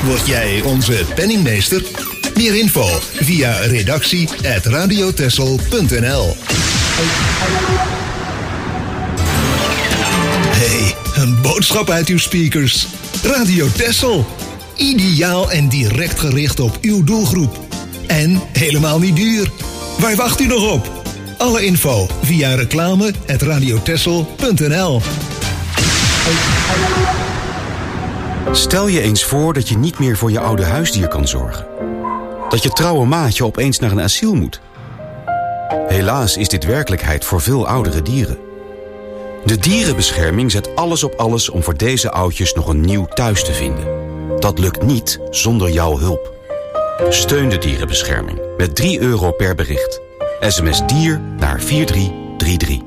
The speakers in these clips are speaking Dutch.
Word jij onze penningmeester? Meer info via redactie@radiotessel.nl. Hey, een boodschap uit uw speakers. Radio Tessel. Ideaal en direct gericht op uw doelgroep. En helemaal niet duur. Waar wacht u nog op? Alle info via reclame@radiotessel.nl. Stel je eens voor dat je niet meer voor je oude huisdier kan zorgen. Dat je trouwe maatje opeens naar een asiel moet. Helaas is dit werkelijkheid voor veel oudere dieren. De dierenbescherming zet alles op alles om voor deze oudjes nog een nieuw thuis te vinden. Dat lukt niet zonder jouw hulp. Steun de dierenbescherming met €3 per bericht. SMS dier naar 4333.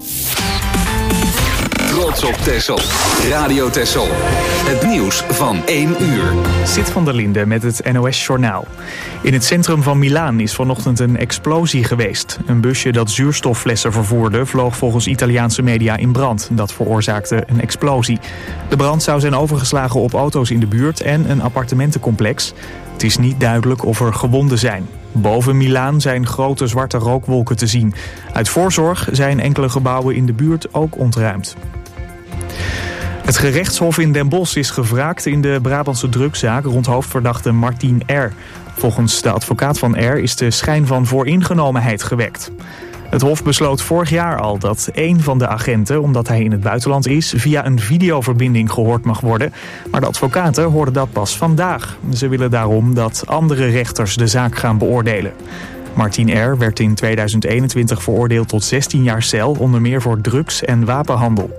Trots op Tessel. Radio Tessel. Het nieuws van 1 uur. Sid van der Linde met het NOS-journaal. In het centrum van Milaan is vanochtend een explosie geweest. Een busje dat zuurstofflessen vervoerde vloog volgens Italiaanse media in brand. Dat veroorzaakte een explosie. De brand zou zijn overgeslagen op auto's in de buurt en een appartementencomplex. Het is niet duidelijk of er gewonden zijn. Boven Milaan zijn grote zwarte rookwolken te zien. Uit voorzorg zijn enkele gebouwen in de buurt ook ontruimd. Het gerechtshof in Den Bosch is gevraagd in de Brabantse drugszaak rond hoofdverdachte Martin R. Volgens de advocaat van R is de schijn van vooringenomenheid gewekt. Het hof besloot vorig jaar al dat één van de agenten, omdat hij in het buitenland is, via een videoverbinding gehoord mag worden. Maar de advocaten hoorden dat pas vandaag. Ze willen daarom dat andere rechters de zaak gaan beoordelen. Martin R. werd in 2021 veroordeeld tot 16 jaar cel, onder meer voor drugs- en wapenhandel.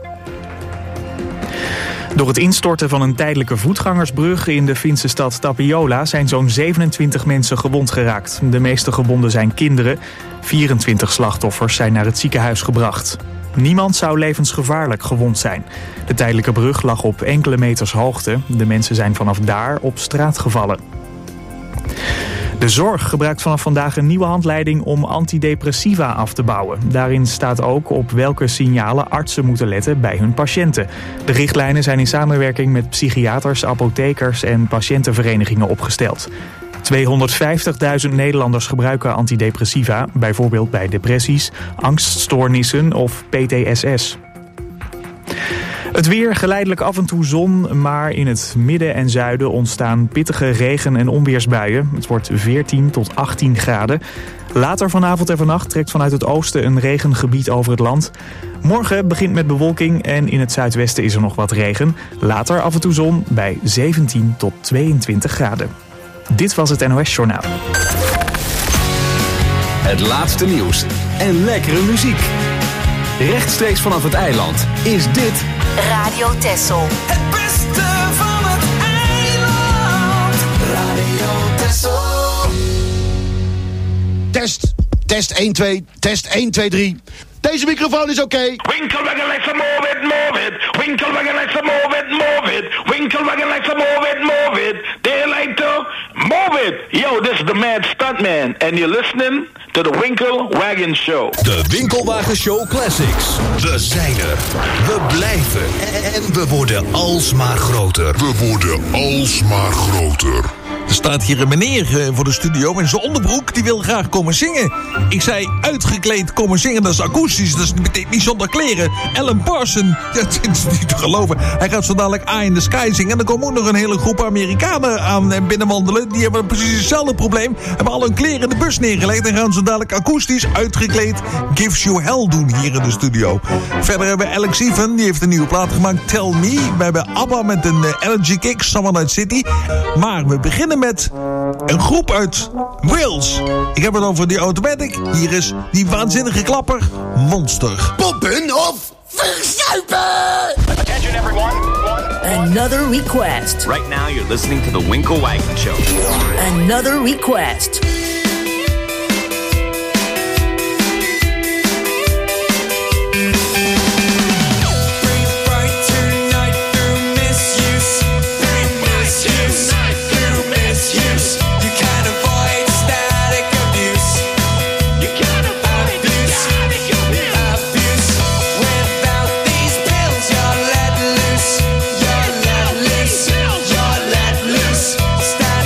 Door het instorten van een tijdelijke voetgangersbrug in de Finse stad Tapiola zijn zo'n 27 mensen gewond geraakt. De meeste gewonden zijn kinderen. 24 slachtoffers zijn naar het ziekenhuis gebracht. Niemand zou levensgevaarlijk gewond zijn. De tijdelijke brug lag op enkele meters hoogte. De mensen zijn vanaf daar op straat gevallen. De zorg gebruikt vanaf vandaag een nieuwe handleiding om antidepressiva af te bouwen. Daarin staat ook op welke signalen artsen moeten letten bij hun patiënten. De richtlijnen zijn in samenwerking met psychiaters, apothekers en patiëntenverenigingen opgesteld. 250.000 Nederlanders gebruiken antidepressiva, bijvoorbeeld bij depressies, angststoornissen of PTSS. Het weer, geleidelijk af en toe zon, maar in het midden en zuiden ontstaan pittige regen- en onweersbuien. Het wordt 14 tot 18 graden. Later vanavond en vannacht trekt vanuit het oosten een regengebied over het land. Morgen begint met bewolking en in het zuidwesten is er nog wat regen. Later af en toe zon bij 17 tot 22 graden. Dit was het NOS-journaal. Het laatste nieuws en lekkere muziek. Rechtstreeks vanaf het eiland is dit Radio Tessel. Het beste van het eiland. Radio Tessel. Test 1, 2, test 1, 2, 3. Deze microfoon is oké. Winkelwagen like some move it, move it. Winkelwagen like some move it, move it. Winkelwagen like some move it, move it. They like to move it. Yo, this is the mad stuntman. And you're listening to the Winkelwagen Show. De Winkelwagen Show Classics. We zijn er. We blijven. En we worden alsmaar groter. We worden alsmaar groter. Er staat hier een meneer voor de studio in zijn onderbroek. Die wil graag komen zingen. Ik zei uitgekleed komen zingen. Dat is akoestisch. Dat betekent niet zonder kleren. Alan Parsons. Dat is niet te geloven. Hij gaat zo dadelijk Eye in the Sky zingen. En dan komen ook nog een hele groep Amerikanen aan binnenwandelen. Die hebben precies hetzelfde probleem. Hebben al hun kleren in de bus neergelegd. En gaan zo dadelijk akoestisch uitgekleed Gives You Hell doen hier in de studio. Verder hebben we Alex Even. Die heeft een nieuwe plaat gemaakt. Tell Me. We hebben ABBA met een Energy Kick. Someone Night City. Maar we beginnen met een groep uit Wales. Ik heb het over die Automatic. Hier is die waanzinnige klapper Monster. Poppen of verzuipen! Attention everyone. Another request. Right now you're listening to the Winkelwagen Show. Another request. Stand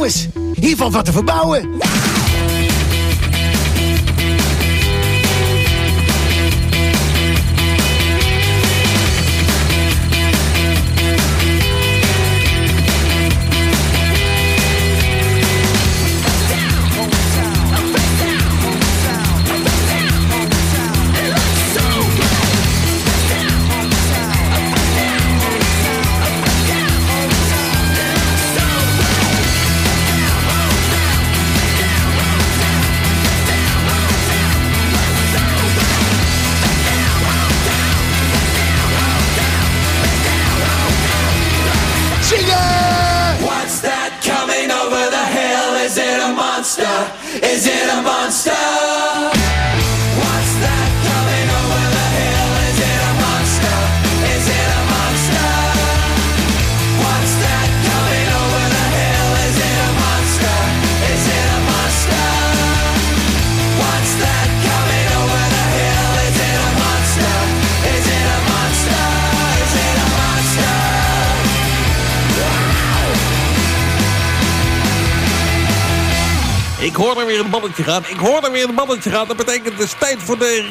Jongens, hier valt wat te verbouwen. Is it a monster? What's that coming over the hill? Is it a monster? Is it a monster? What's that coming over the hill? Is it a monster? Is it a monster? What's that coming over the hill? Is it a monster? Is it a monster? Is it a monster? Ik hoor er weer een balletje gaan. Dat betekent het is tijd voor de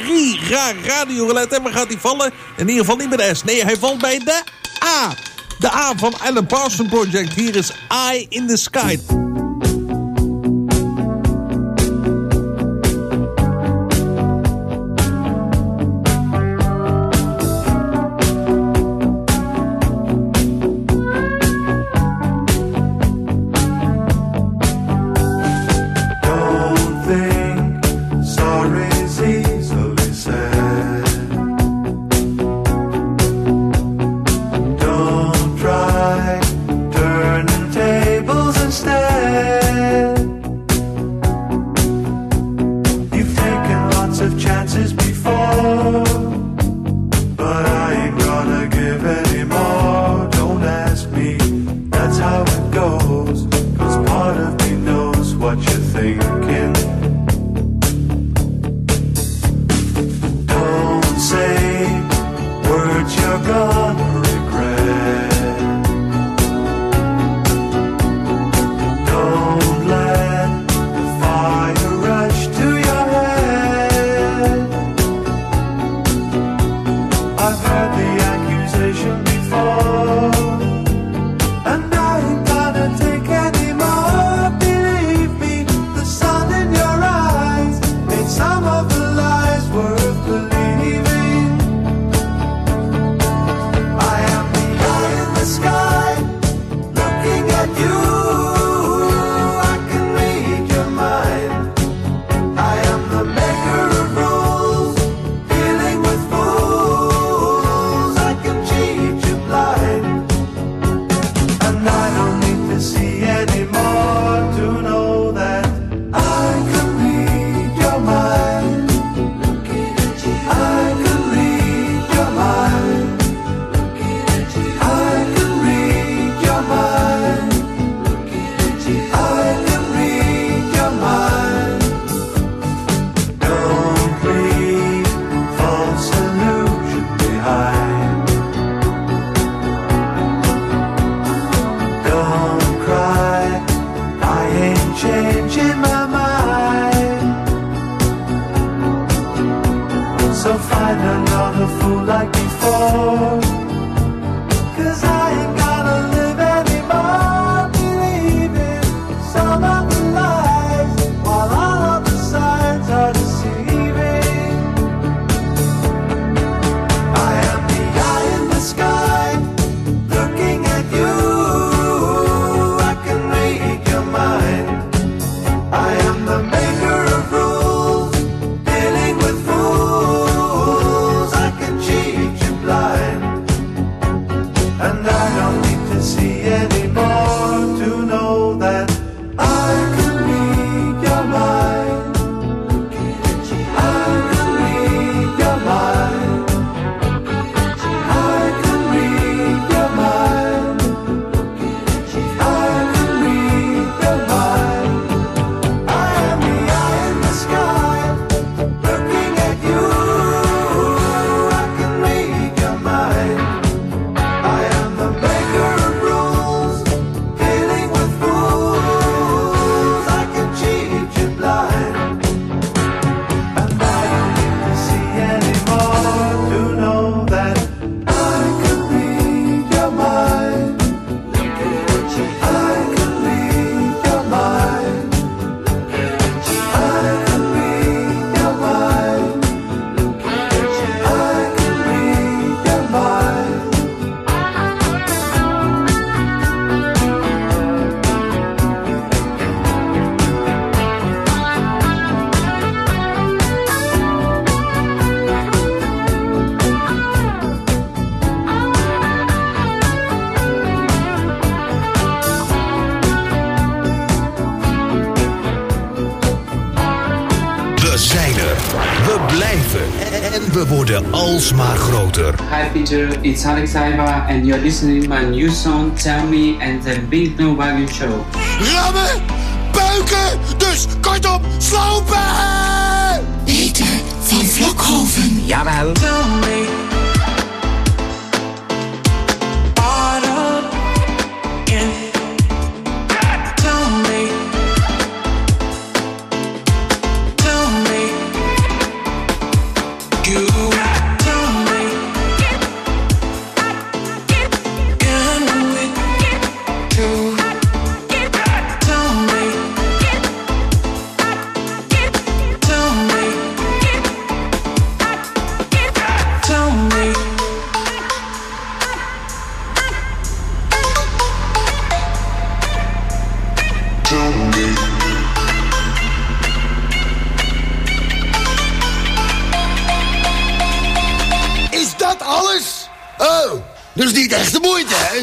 Radio Roulette. En waar gaat hij vallen? In ieder geval niet bij de S. Nee, hij valt bij de A. De A van Alan Parsons Project. Hier is Eye in the Sky. Don't cry. We worden alsmaar groter. Hi Peter, it's Alex Aiva and you're listening to my new song Tell Me and the Big No Wagon Show. Rammen, buiken, dus kortom, slopen! Peter van Vlokhoven. Jawel. Tell me. Dus niet echt de moeite, hè?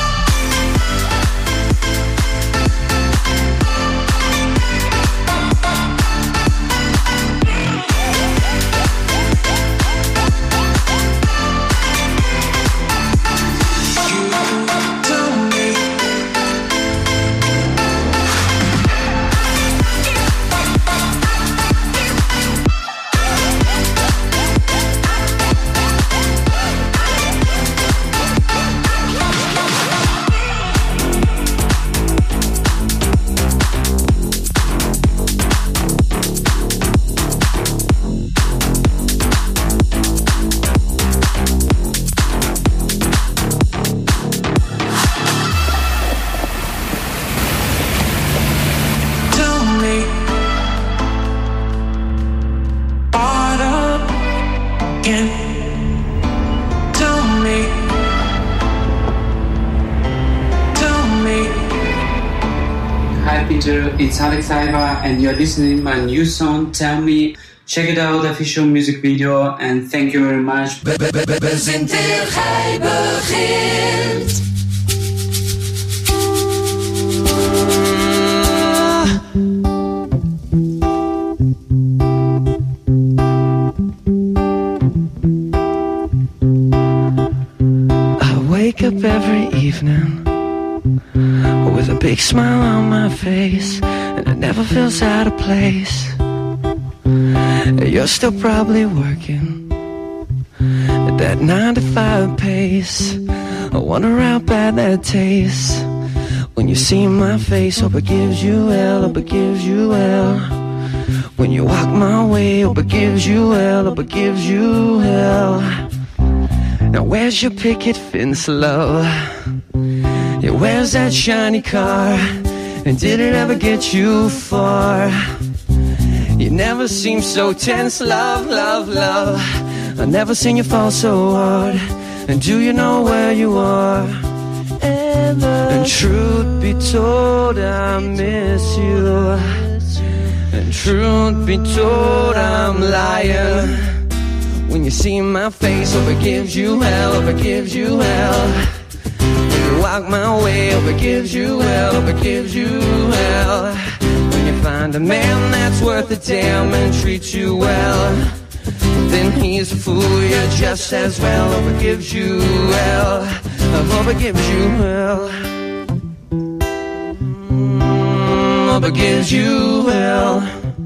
It's Alex Aiva and you're listening to my new song Tell Me. Check it out, the official music video, and thank you very much. Bezinter gij begint. I wake up every evening with a big smile on my face, and it never feels out of place. You're still probably working at that 9-to-5 pace. I wonder how bad that tastes when you see my face. Hope it gives you hell, hope it gives you hell. When you walk my way, hope it gives you hell, hope it gives you hell. Now where's your picket fence, love? Yeah, where's that shiny car? And did it ever get you far? You never seem so tense, love, love, love. I've never seen you fall so hard. And do you know where you are? And truth be told, I miss you. And truth be told, I'm lying. When you see my face, hope it gives you hell, hope it gives you hell. Walk my way, hope it gives you hell, hope it gives you hell. When you find a man that's worth a damn and treats you well, then he's a fool, you're just as well. Hope it gives you hell, I hope it gives you hell. Hope it gives you hell.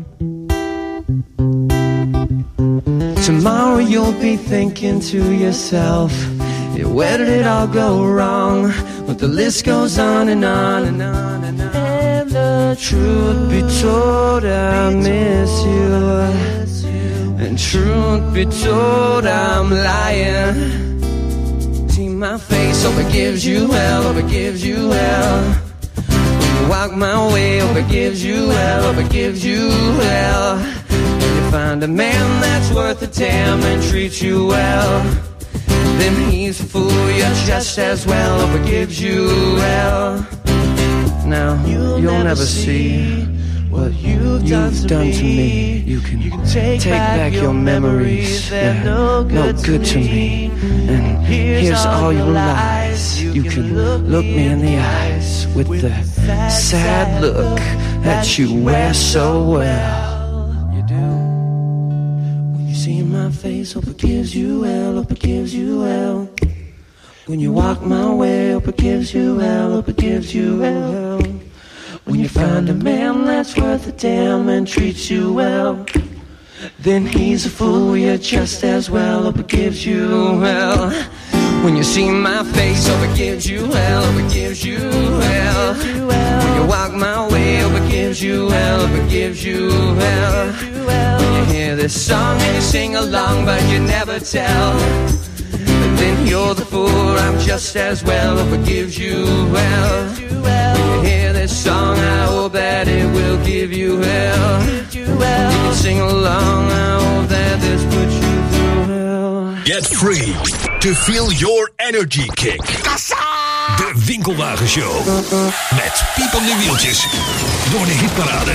Tomorrow you'll be thinking to yourself, yeah, where did it all go wrong? But the list goes on and on and on and on. And the truth be told, I miss you. And truth be told, I'm lying. See my face, hope it gives you hell, hope it gives you hell. When you walk my way, hope it gives you hell, hope it gives you hell. When you find a man that's worth a damn and treats you well, then he's a fool, you're just as well. Hope it gives you hell. Now, you'll never see what you've done to me. You can take back your memories. They're no good to me. And here's all your lies. You can look me in the eyes with the sad look that you wear so well. You do. When you see my face, hope it gives you hell, hope it gives you hell. When you walk my way, hope it gives you hell, hope it gives you hell. When you find a man that's worth a damn and treats you well, then he's a fool, you're just as well, hope it gives you hell. When you see my face, hope it gives you hell, hope it gives you hell. When you walk my way, hope it gives you hell, hope it gives you hell. When you hear this song and you sing along but you never tell, but then you're the fool, I'm just as well, hope it gives you hell. When you hear this song, I hope that it will give you hell. You can sing along, I hope that this puts you through hell. Get free to feel your energy kick. De Winkelwagenshow. Met piepende wieltjes door de hitparade.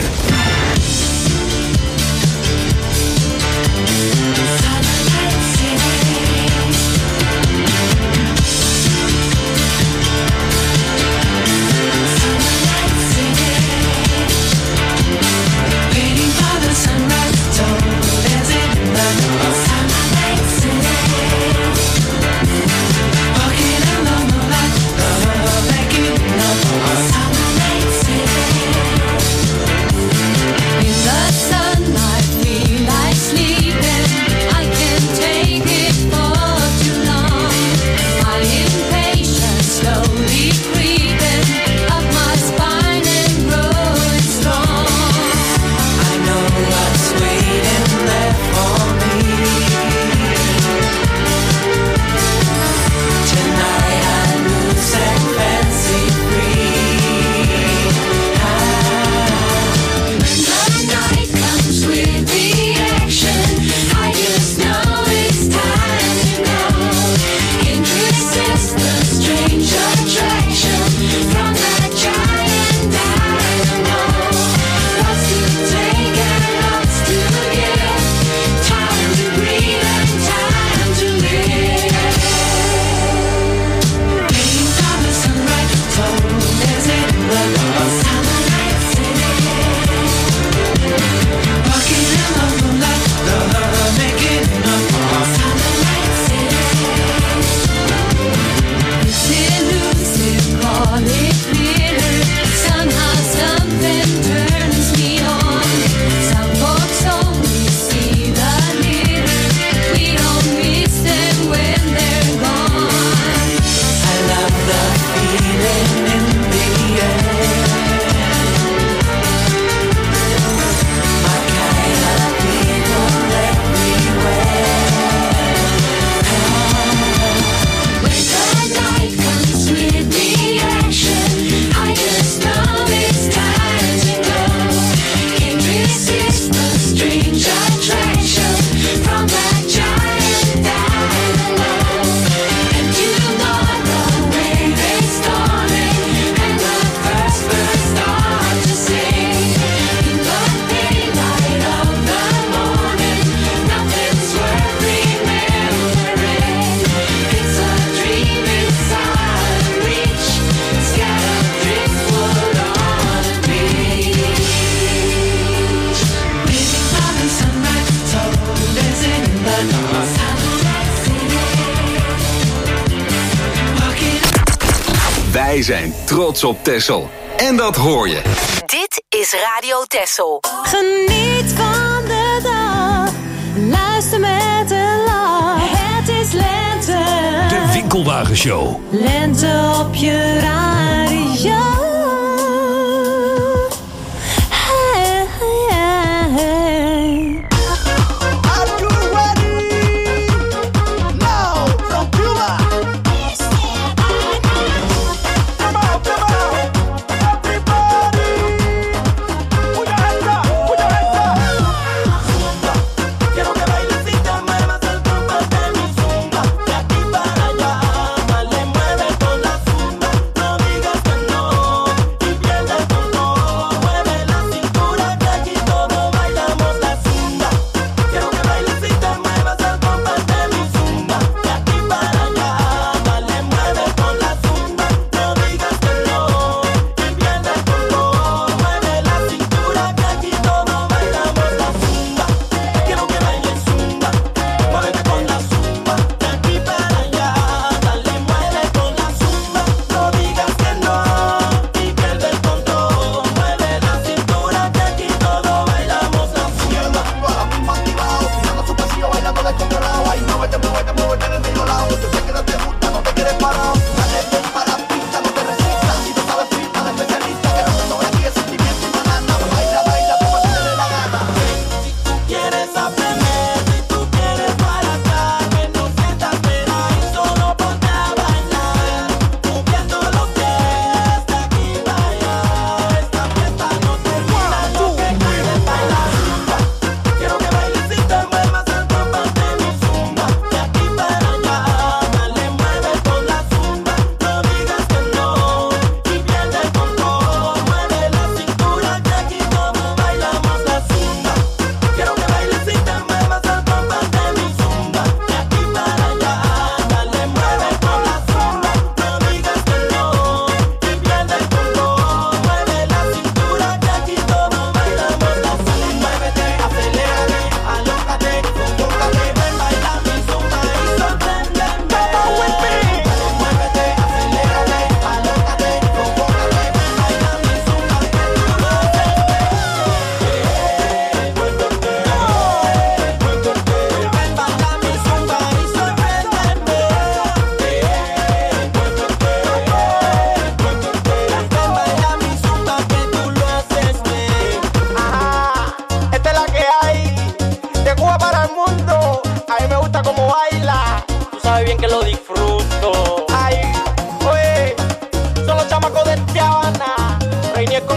Wij zijn trots op Texel. En dat hoor je. Dit is Radio Texel. Geniet van de dag. Luister met een lach. Het is lente. De Winkelwagenshow. Lente op je radio. Hey, hey, hey. Are you ready? Now from Cuba. Come on, everybody. Put your hands up, put your hands up. Zumba, quiero que bailes y te muevas el rumbo de mi zumba. De aquí para allá, dale, mueve con la zumba. No digas que no.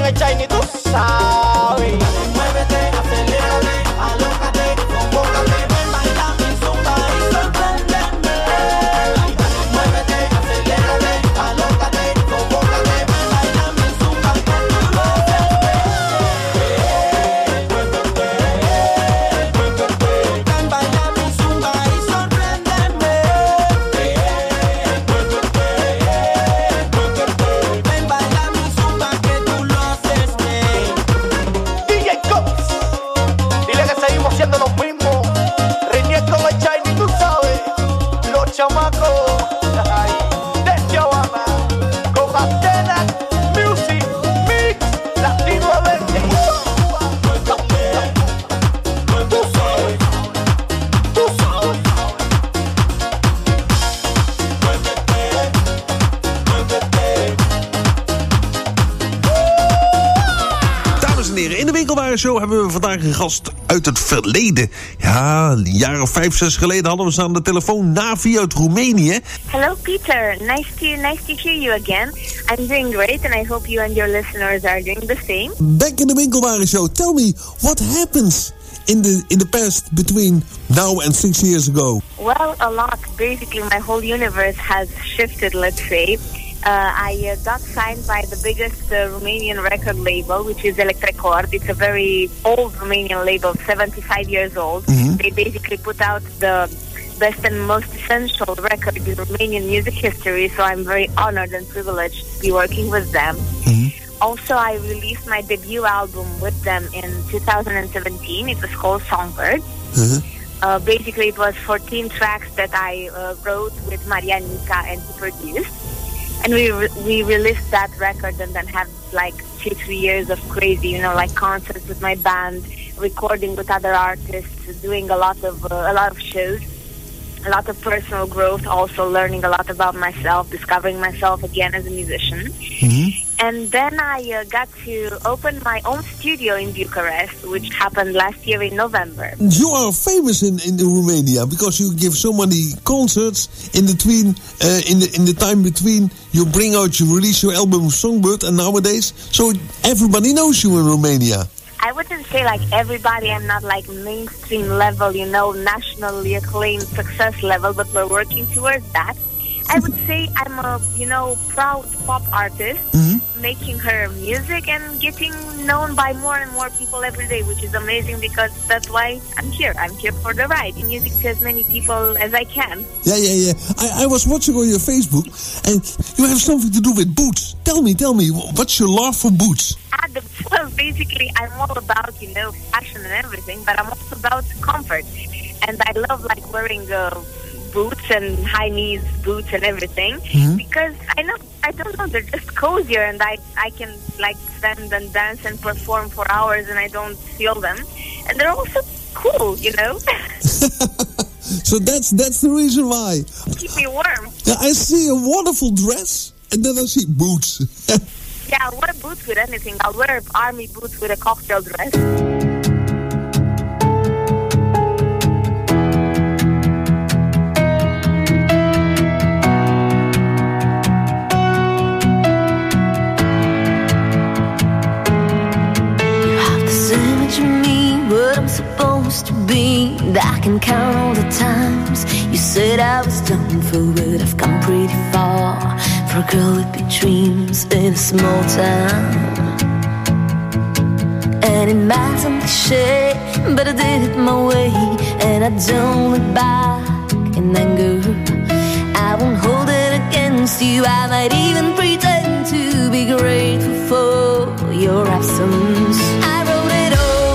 el Chinese, tú sabes. Muévete, acelérate, alócate, convócate, ven, bailame en zumba y sorpréndeme. Muévete, acelérate, alócate, convócate, ven, bailame en zumba que tú lo haces. Ven, bailame en zumba y sorpréndeme. Ven, bailame en zumba que tú lo haces bien. DJ Cox, dile que seguimos siendo los mismos. Reñé con el Chinese, tú sabes. Los chamacos ay, de Giovanna con Antena Music Mix Latino Verde. Tú sabes, tú sabes. Dames en heren, in de Winkelwarenshow hebben we vandaag een gast uit het verleden. Ja, een jaar of 5, 6 geleden hadden we ze aan de telefoon. Navi uit Roemenië. Hello, Peter. Nice to hear you again. I'm doing great, and I hope you and your listeners are doing the same. Back in the Winkelwarenshow, tell me, what happens in the past between now and 6 years ago? Well, a lot. Basically, my whole universe has shifted, let's say. I got signed by the biggest Romanian record label, which is Electrecord. It's a very old Romanian label, 75 years old. Mm-hmm. They basically put out the best and most essential record in Romanian music history, so I'm very honored and privileged to be working with them. Mm-hmm. Also, I released my debut album with them in 2017. It was called Songbird. Mm-hmm. Basically, it was 14 tracks that I wrote with Maria Nica and he produced. And we released that record and then had like 2-3 years of crazy, like concerts with my band, recording with other artists, doing a lot of shows, a lot of personal growth, also learning a lot about myself, discovering myself again as a musician. Mm-hmm. And then I got to open my own studio in Bucharest, which happened last year in November. You are famous in Romania because you give so many concerts in between, in the time between you release your album Songbird and nowadays, so everybody knows you in Romania. I wouldn't say like everybody. I'm not like mainstream level, nationally acclaimed success level, but we're working towards that. I would say I'm a, proud pop artist, making her music and getting known by more and more people every day, which is amazing because that's why I'm here. I'm here for the ride. Music to as many people as I can. Yeah. I was watching on your Facebook, and you have something to do with boots. Tell me, what's your love for boots? Well, basically, I'm all about, fashion and everything, but I'm also about comfort. And I love, wearing boots and high knees boots and everything because I don't know, they're just cozier and I can stand and dance and perform for hours and I don't feel them, and they're also cool. So that's the reason why. Keep me warm. Yeah, I see a wonderful dress and then I see boots. Yeah, I'll wear boots with anything. I'll wear army boots with a cocktail dress. Supposed to be, I can count all the times you said I was done for it. I've come pretty far for a girl with big dreams in a small town. And it might sound cliche, but I did it my way, and I don't look back in anger. I won't hold it against you. I might even pretend to be grateful for your absence. I wrote it all,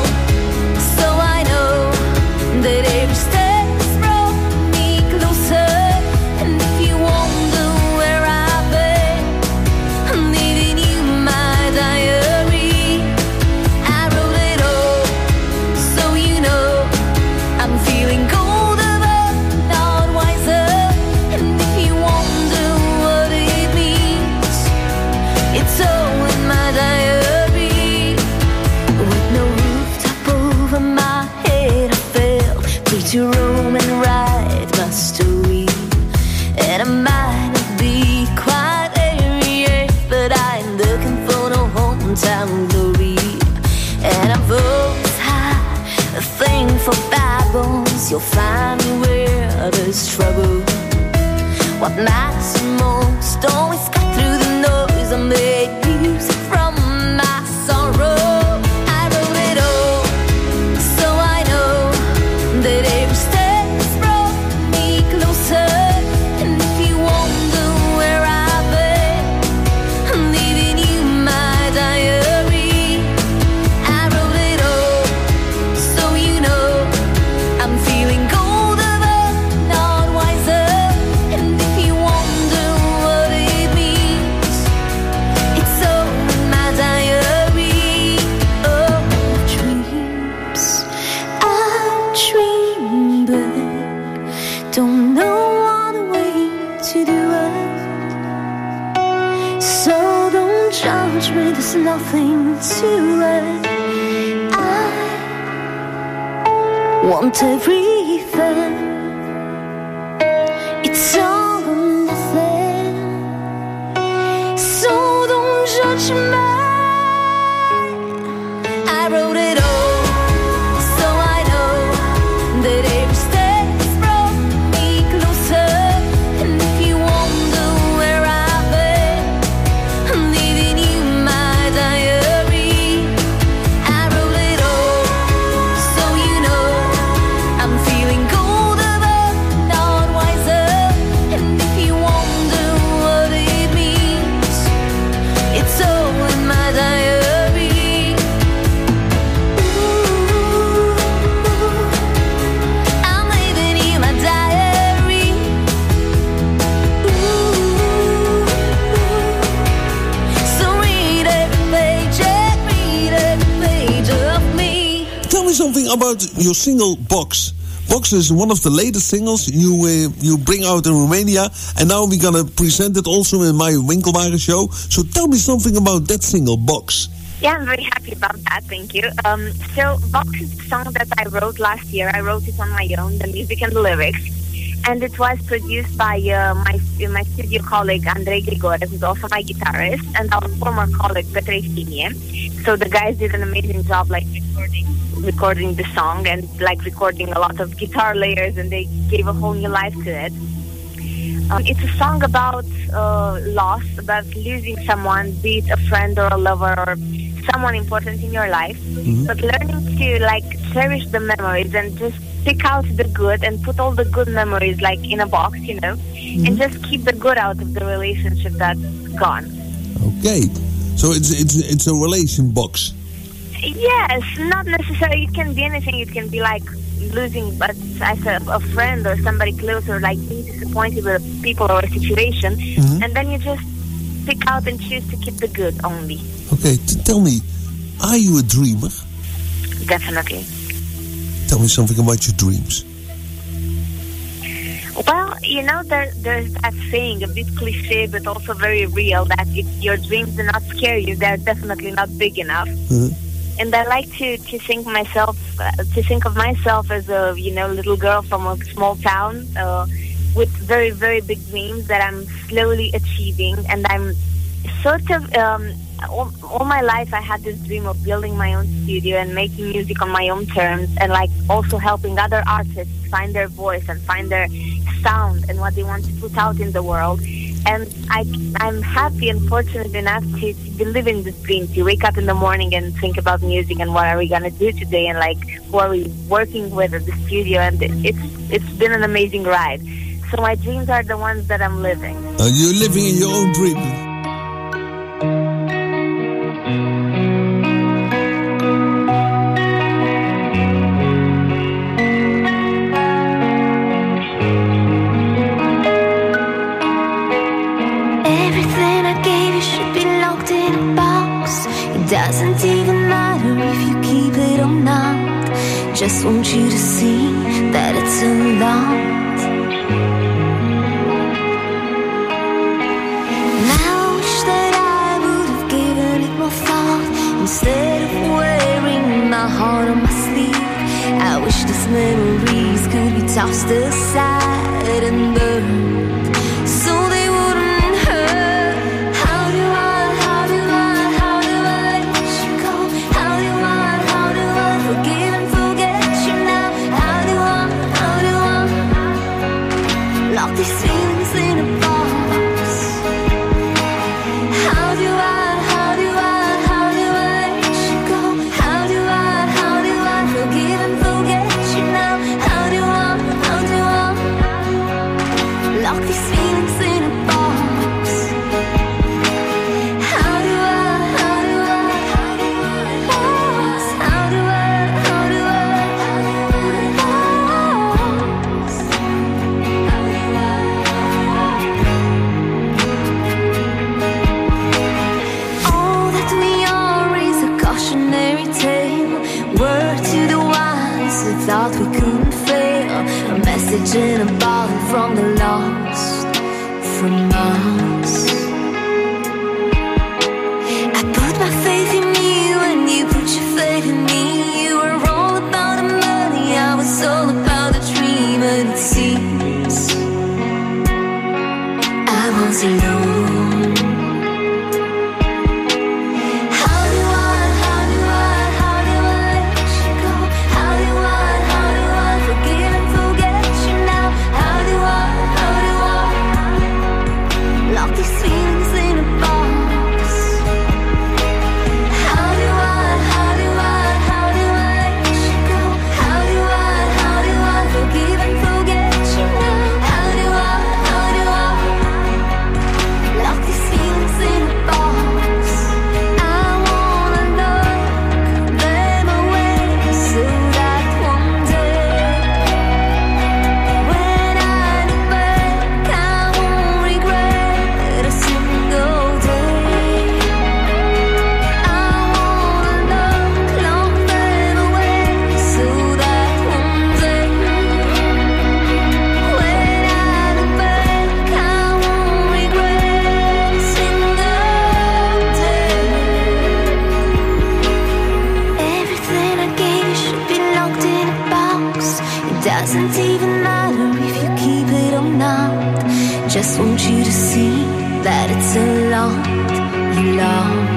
that every step has brought me closer. And if you wonder where I've been, I'm leaving you my diary. I wrote it all, so I'm feeling colder but not wiser. And if you wonder what it means, it's all in sometime glory. And I've always had a thing for bad boys. You'll find me where there's trouble. What matters the most always cut through the noise. I made music from my sorrow. I wrote it all, so I know that every step has brought me closer. And if you wonder where I've been, I'm leaving you my diary. I wrote it all, so you know I'm feeling colder but not wiser. And if you wonder what it means, it's all in my diary. Oh, dreams, I dream, but don't know what way to do it. So don't judge me, there's nothing to it. I want everything. It's all or nothing. So don't judge me. I wrote it all, so I know that every step has brought me closer. And if you wonder where I've been, I'm leaving you my diary. I wrote it all, so you know I'm feeling colder but not wiser. And if you wonder what it means, it's all in my diary. I'm leaving you my diary. So read every page, read every page of me. Tell me something about your single Box. Box is one of the latest singles you bring out in Romania, and now we're gonna present it also in my Winkelwagen show. So tell me something about that single, Box. Yeah, I'm very happy about that. Thank you. So Box is a song that I wrote last year. I wrote it on my own, the music and the lyrics. And it was produced by my studio colleague Andrei Grigore, who's also my guitarist, and our former colleague Petre Sinie. So the guys did an amazing job, like recording the song and like recording a lot of guitar layers, and they gave a whole new life to it. It's a song about loss, about losing someone, be it a friend or a lover or someone important in your life, but learning to like cherish the memories and just pick out the good and put all the good memories like in a box, you know, and just keep the good out of the relationship that's gone. Okay, so it's a relation box. Yes, not necessarily. It can be anything. It can be like losing, but as a friend or somebody close, or like being disappointed with people or a situation, and then you just pick out and choose to keep the good only. Okay, tell me, are you a dreamer? Definitely. Tell me something about your dreams. Well, you know, there's that saying, a bit cliche, but also very real, that if your dreams do not scare you, they're definitely not big enough. And I like to think of myself as a little girl from a small town with very, very big dreams that I'm slowly achieving, and I'm sort of all my life I had this dream of building my own studio and making music on my own terms, and like also helping other artists find their voice and find their sound and what they want to put out in the world. And I'm happy and fortunate enough to be living this dream, to wake up in the morning and think about music and what are we gonna do today, and like who are we working with at the studio, and it's been an amazing ride. So my dreams are the ones that I'm living. You're living in your own dream. Everything I gave you should be locked in a box. It doesn't even matter if you keep it or not. Just want you to see that it's a lot. Now I wish that I would have given it more thought, instead of wearing my heart on my sleeve. I wish these memories could be tossed aside and burned, so they wouldn't hurt. How do I thought we couldn't fail. A message in a bottle from the lost, from us. I put my faith in you and you put your faith in me. You were all about the money, I was all about the dream. And it seems I was alone. Doesn't even matter if you keep it or not. Just want you to see that it's a lot you lost.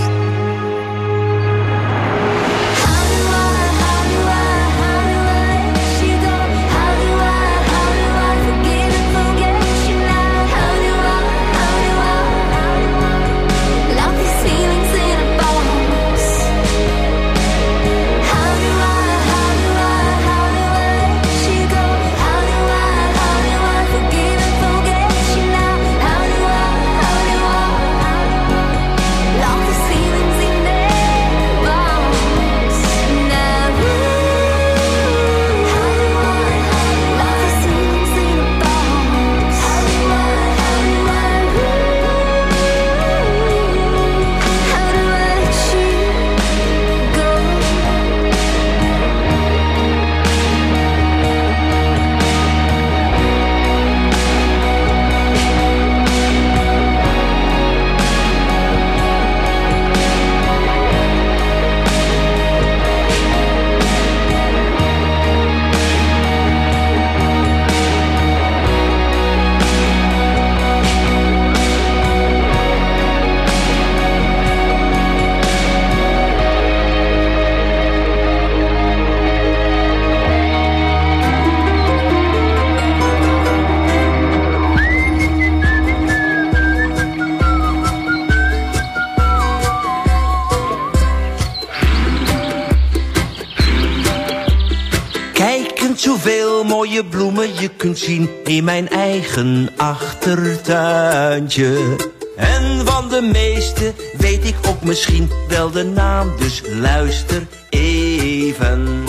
Zoveel mooie bloemen je kunt zien in mijn eigen achtertuintje. En van de meeste weet ik ook misschien wel de naam, dus luister even.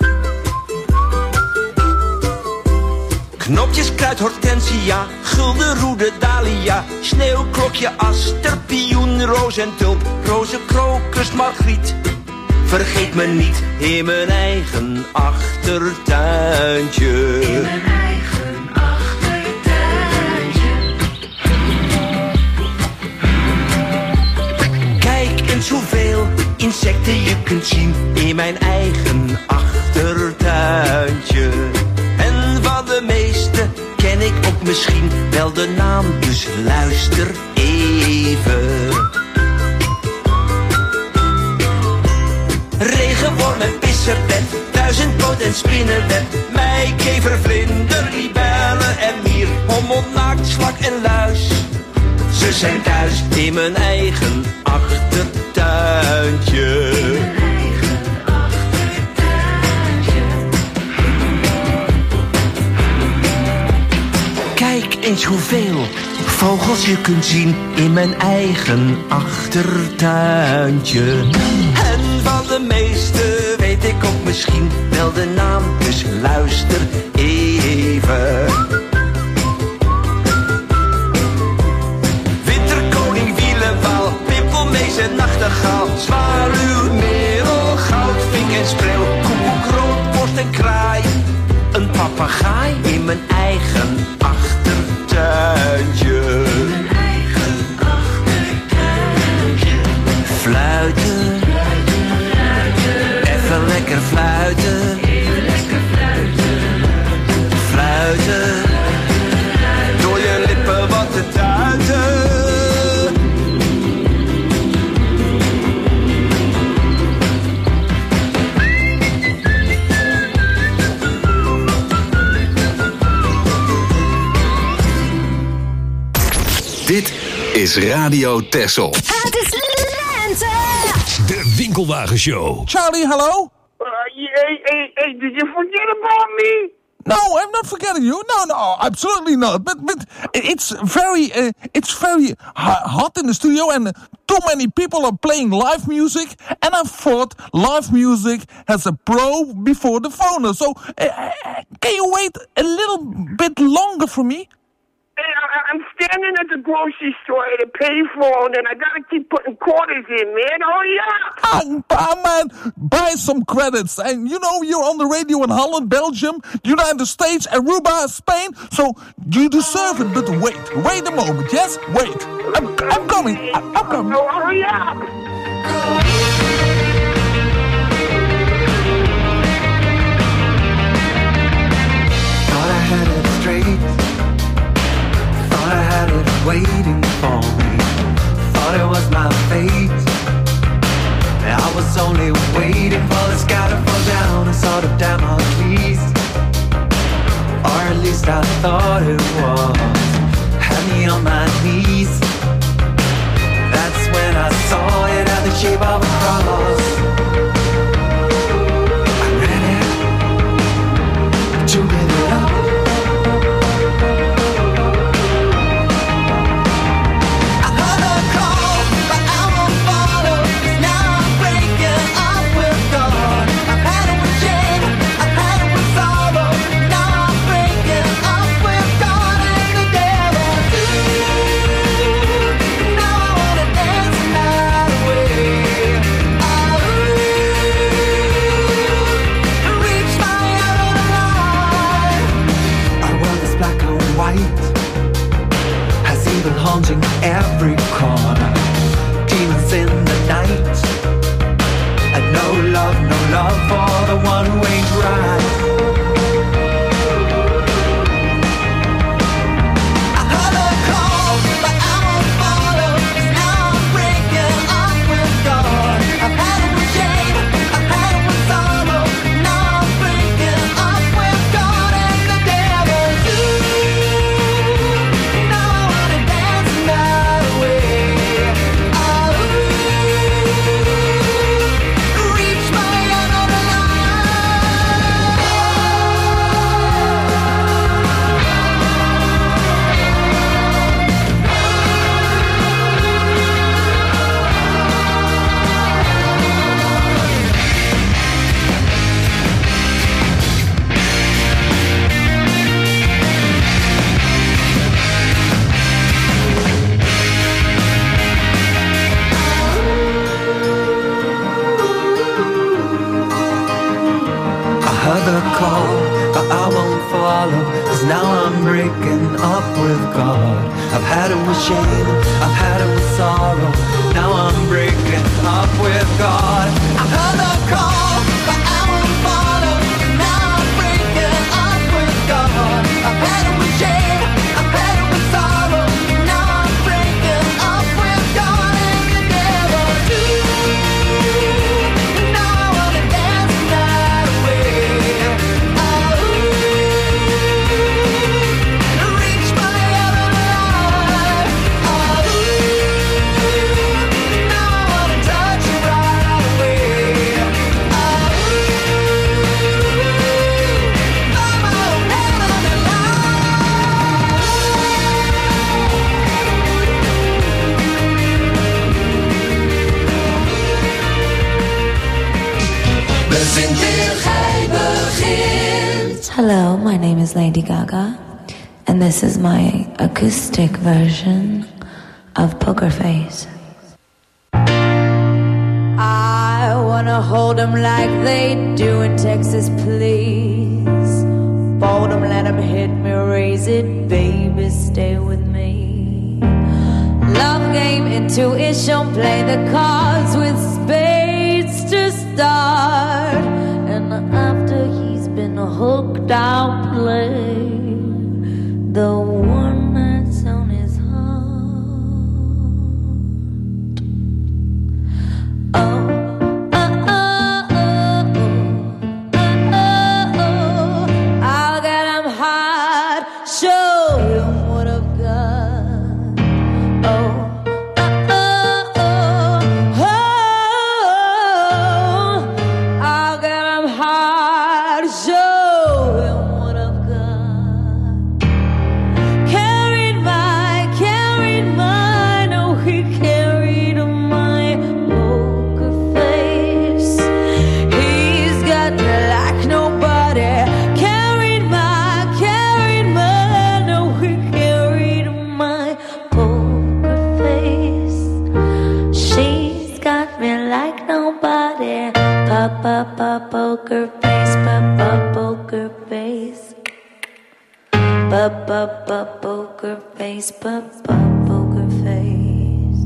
Knopjes, kruid, hortensia, guldenroede, dahlia, sneeuwklokje, aster, pioen, roos en tulp, roze, krokus, margriet. Vergeet me niet in mijn eigen achtertuintje. In mijn eigen achtertuintje. Kijk eens hoeveel insecten je kunt zien in mijn eigen achtertuintje. En van de meeste ken ik ook misschien wel de naam, dus luister even. Regenworm en pissenbed, duizendpoot en spinnenweb, meikever, vlinder, libelle en mier, hommel, naakt, slak en luis. Ze zijn thuis in mijn eigen achtertuintje. Kijk eens hoeveel vogels je kunt zien in mijn eigen achtertuintje. En van de meeste weet ik ook misschien wel de naam, dus luister even. Winterkoning, wielenwaal, pimpelmees en nachtegaal, zwaluw, merel, goudvink en spreeuw, koekoek, roodborst en kraai. buiten. Even lekker fluiten. Fluiten. Door je lippen wat te tuiten. Dit is Radio Texel. Het is lente. De Winkelwagenshow. Charlie, hello? Hey, did you forget about me? No, I'm not forgetting you. No, absolutely not. But it's very hot in the studio, and too many people are playing live music. And I thought live music has a pro before the phone. So can you wait a little bit longer for me? Hey, I'm standing at the grocery store at a payphone, and I gotta keep putting quarters in, man. Hurry up! Man, buy some credits. And you know you're on the radio in Holland, Belgium, United States, Aruba, Spain. So you deserve it. But wait a moment. Yes, wait. I'm coming. I'm coming. Oh, hurry up! Thought I had it straight. Thought I had it waiting for me. Thought it was my fate. I was only waiting for the sky to fall down and sort of down my knees. Or at least I thought it was. Had me on my knees. That's when I saw it at the shape of a cross. I'm ready to give it up. Haunting every corner, demons in the night, and no love for the one who ain't right. I heard the call, but I won't follow, 'cause now I'm breaking up with God. I've had it with shame, I've had it with sorrow, now I'm breaking up with God and the devil too. The call, but I won't follow, 'cause now I'm breaking up with God. I've had it with shame, I've had it with sorrow, now I'm breaking up with God. I've heard the call, but I won't follow, now I'm breaking up with God. I've had it with shame, I've had it with sorrow, now I'm breaking up with God and the devil too. Now I wanna dance the night away. Hello, my name is Lady Gaga, and this is my acoustic version of Poker Face. I wanna hold them like they do in Texas, please. Fold them, let them hit me, raise it, baby, stay with me. Love game, intuition, play the cards with poker face, poker face. Poker face, poker face.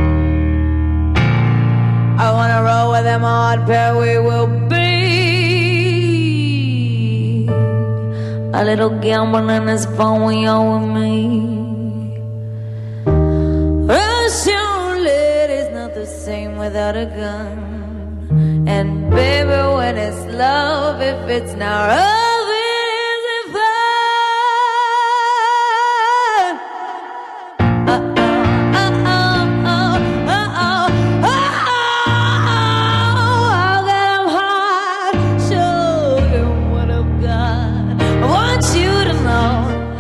I wanna roll with them hard pair we will be. A little gambling is fun when you're with me. Russian lady's not the same without a gun. And baby, when it's love, if it's not love, it isn't fun. I'll get 'em hard, show you what I've got. I want you to know.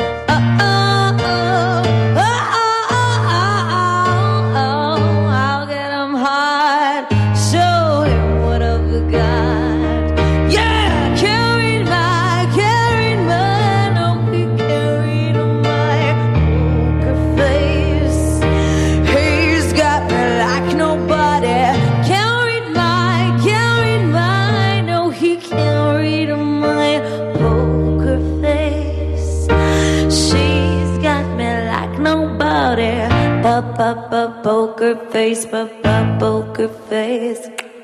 I'll get 'em hard, show you what I've got. Yeah, carried my, no, he carried my poker face. He's got me like nobody. Carried my, no, he carried my poker face. She's got me like nobody. Poker face, poker face.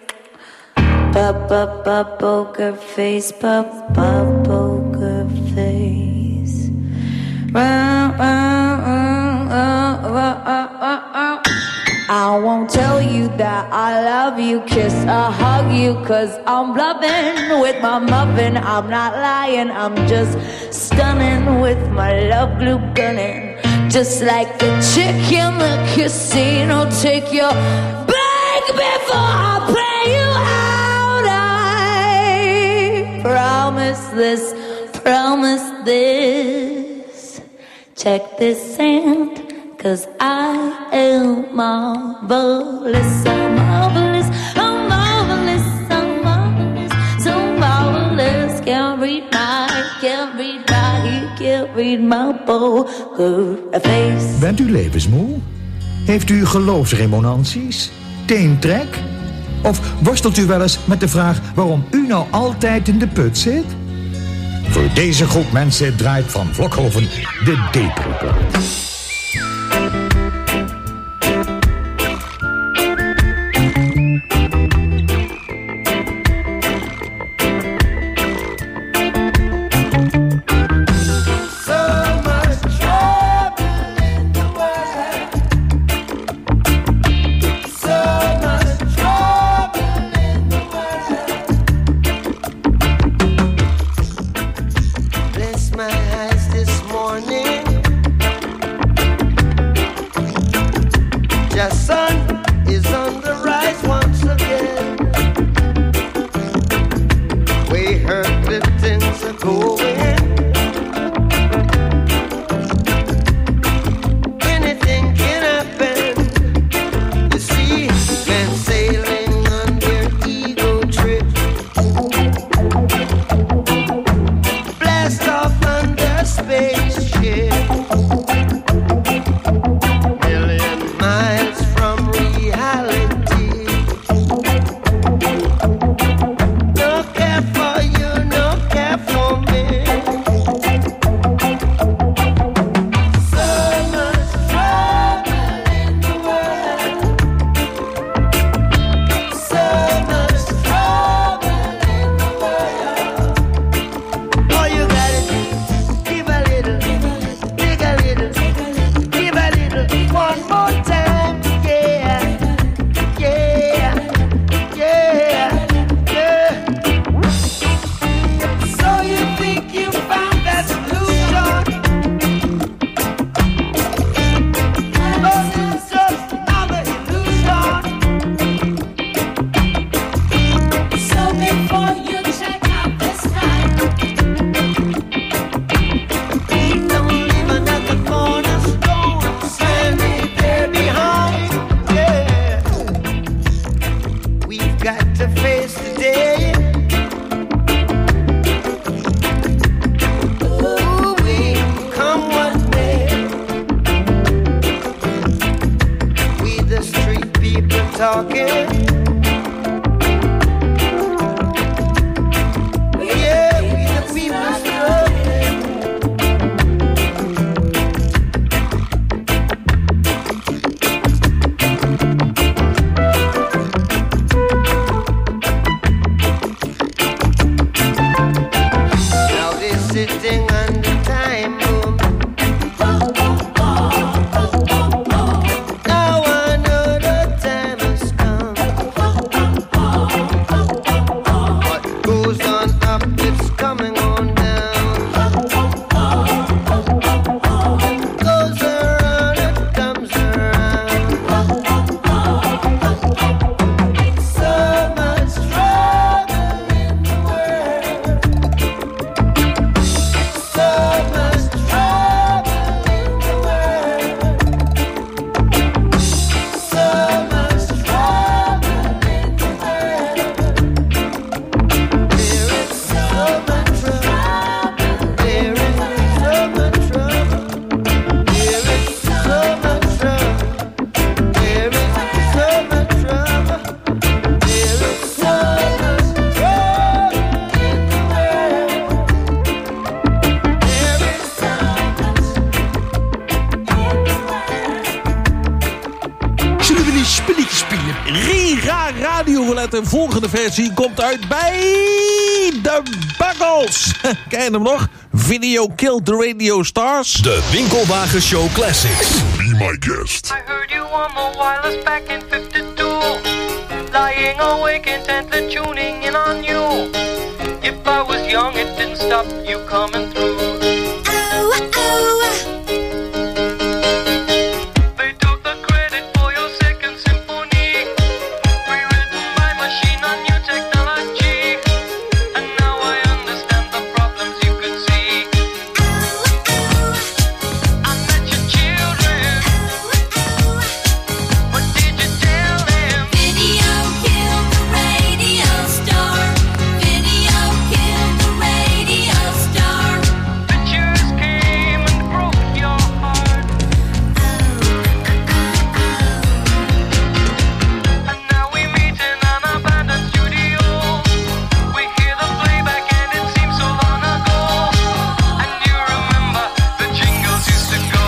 Poker face, poker face. I won't tell you that I love you, kiss or hug you, 'cause I'm bluffing with my muffin. I'm not lying, I'm just stunning with my love glue gunning. Just like the chick in the casino, take your bag before I play you out. I promise this. Check this hand, 'cause I am marvelous, so marvelous, I'm marvelous, so marvelous, so marvelous. Can't read my poker face. Bent u levensmoe? Heeft u geloofsremonanties? Teentrek? Of worstelt u wel eens met de vraag waarom u nou altijd in de put zit? Voor deze groep mensen draait Van Vlokhoven de Depri-plaat. talking. De volgende versie komt uit bij de Buggles. Ken je hem nog? Video Killed the Radio Stars. De Winkelwagen Show Classics. Be my guest. I heard you on the wireless back in 52. Lying awake intently tuning in on you. If I was young, it didn't stop you coming through. They took the credit for your second symphony, rewritten by machine on new technology. And now I understand the problems you could see. I met your children. What did you tell them? Video killed the radio star. Video killed the radio star. Pictures came and broke your heart. And now we meet in an abandoned studio. We hear the playback and it seems so long ago. And you remember the jingles used to go.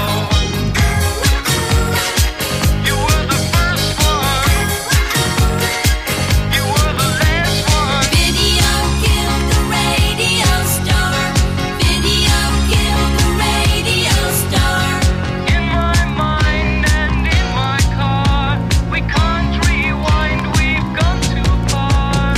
You were the first one. You were the last one. Video killed the radio star. Video killed the radio star. In my mind and in my car, we can't rewind, we've gone too far.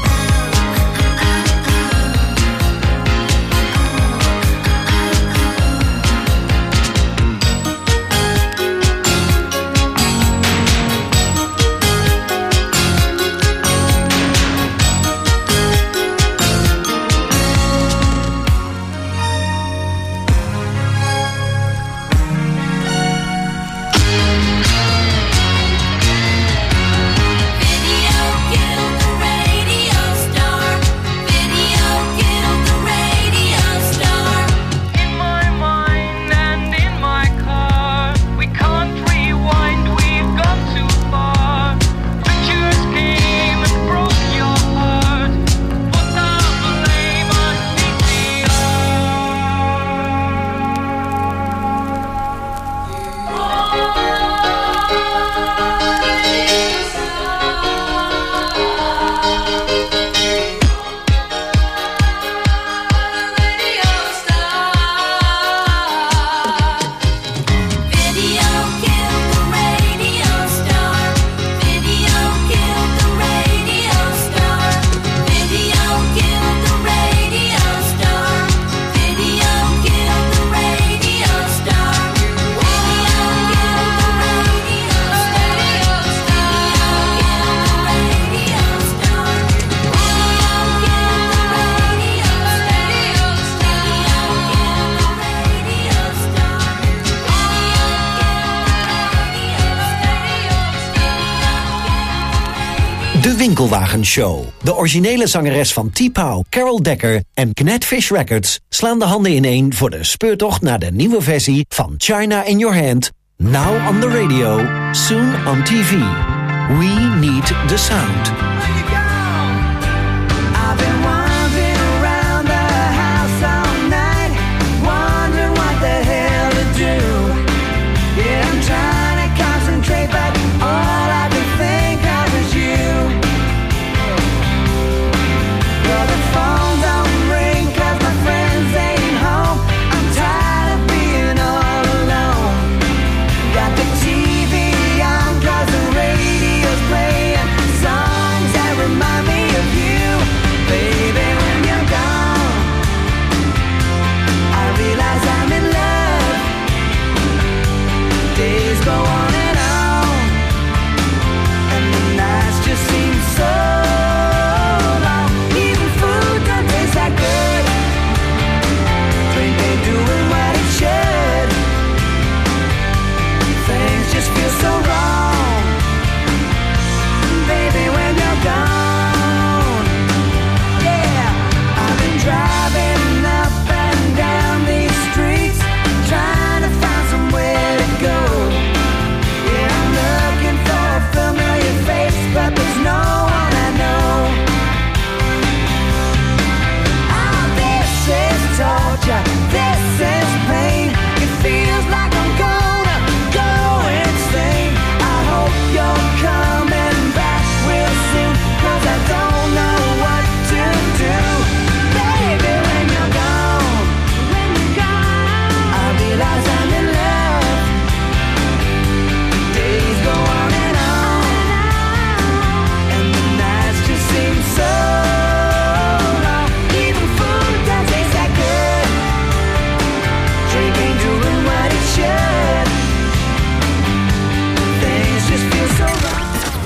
Video killed the radio star. Video killed the radio star. In my mind and in my car, we can't rewind, we've gone too far. Pictures came and broke your heart. Put the blame on Video killed the radio star. Video killed the radio star. Video killed the radio star. Video killed the radio star. Video killed the radio star. Radio star. Video killed the radio De Winkelwagen Show. De originele zangeres van T-Pow, Carol Decker en Gnatfish Records slaan de handen ineen voor de speurtocht naar de nieuwe versie van China in Your Hand. Now on the radio, soon on TV. We need the sound. I've been wandering around the house all night, wondering what the hell to do. Yeah, I'm trying to concentrate, but all I can think of is you. Well, the phone don't ring 'cause my friends ain't home. I'm tired of being all alone. Got the TV on 'cause the radio's playing songs that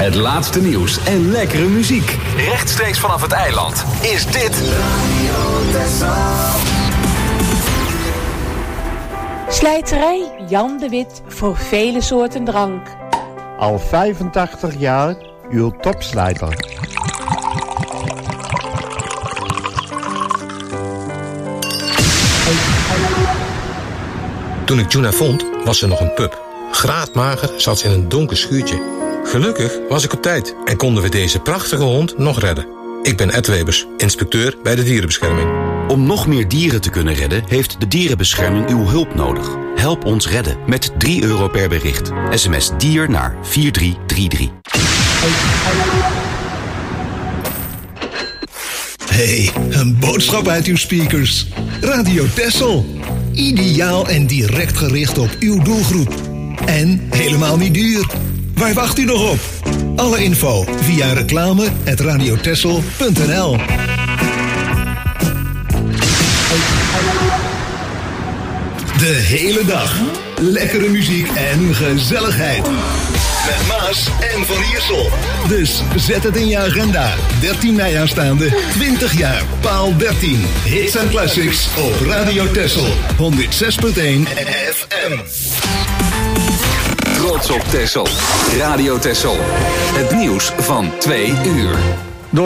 Het laatste nieuws en lekkere muziek. Rechtstreeks vanaf het eiland is dit Radio Texel. Slijterij Jan de Wit voor vele soorten drank. Al 85 jaar uw topslijter. Toen ik Juna vond, was ze nog een pup. Graadmager zat ze in een donker schuurtje. Gelukkig was ik op tijd en konden we deze prachtige hond nog redden. Ik ben Ed Webers, inspecteur bij de dierenbescherming. Om nog meer dieren te kunnen redden, heeft de dierenbescherming uw hulp nodig. Help ons redden met €3 per bericht. SMS dier naar 4333. Hey, een boodschap uit uw speakers. Radio Texel. Ideaal en direct gericht op uw doelgroep. En helemaal niet duur. Waar wacht u nog op? Alle info via reclame@radiotexel.nl. De hele dag. Lekkere muziek en gezelligheid. Met Maas en Van Iersel. Dus zet het in je agenda. 13 mei aanstaande, 20 jaar, paal 13. Hits en classics op Radio Texel. 106.1 FM. Trots op Texel. Radio Texel. Het nieuws van 2 uur.